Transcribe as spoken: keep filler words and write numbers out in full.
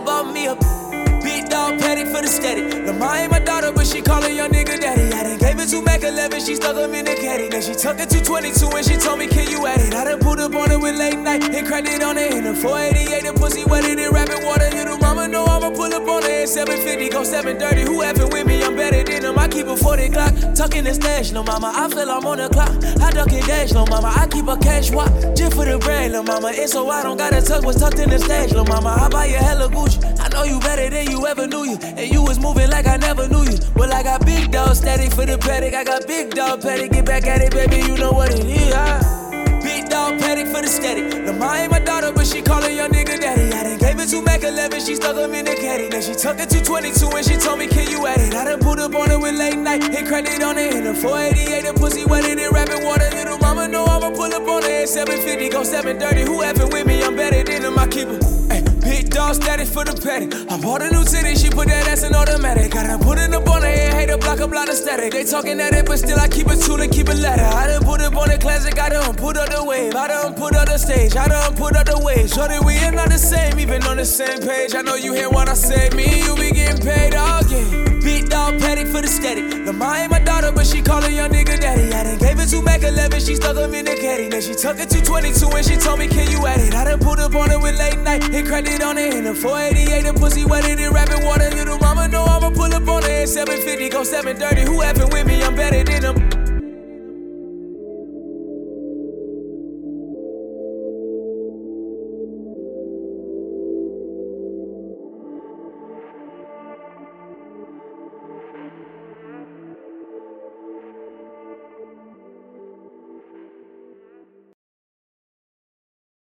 bought me a big dog patty for the steady. Lamar ain't my daughter, but she call her young nigga daddy. I done gave it to Mac eleven, she stuck him in the caddy. Then she took it to twenty-two and she told me, can you add it? I done put up on it with late night and cracked it on it in a four eighty-eight. The pussy wetted in rapping water. Little mama know I'ma pull up on it at seven fifty, go seven thirty. Who effing with me? I'm better than them. I keep a forty clock, tucking the stash, no mama. I feel I'm on the clock. I duck and dash, no mama. I keep a cash walk just for the brand, no mama. It's so I don't gotta tuck what's tucked in the stash, no mama. I buy you hella Gucci. I know you better than you ever knew you, and you was moving like I never knew you. Well, I got big dog static for the paddock. I got big dog paddock. Get back at it, baby. You know what it is. Ah. Big dog paddock for the static. Lamar ain't my daughter, but she call her young nigga daddy. I done gave it to Mac eleven, she stuck him in the caddy. Then she took it to twenty-two and she told me, can you add it? I done put up on it with late night and cracked it on it in a four eighty-eight. The pussy wetted in rapping water. Little mama know I'ma pull up on it at seven fifty, go seven thirty. Who effing with me? I'm better than them. I keep it. Ay, big dog static for the paddock. I bought a new city, she put that ass in automatic. I done put it up on her head, hate to block a block of static. They talking at it, but still I keep it tool and keep it ladder. I done put up on the classic, I done put up the wave. I done put up the stage, I done put up the wave. Shorty, we ain't not the same, even on the same page. I know you hear what I say, me and you be getting paid all game. Big dog paddock for the steady. Lamar ain't my daughter, but she call her young nigga daddy. I done gave it to Mac eleven, she stuck him in the caddy. Then she took it to twenty-two and she told me, can you add it? I done put up on it with late night and cracked it on it in a four eighty-eight. The pussy wetted in rapping water. Little mama know I'ma pull up on it at seven fifty, go seven thirty. Who effing with me? I'm better than them.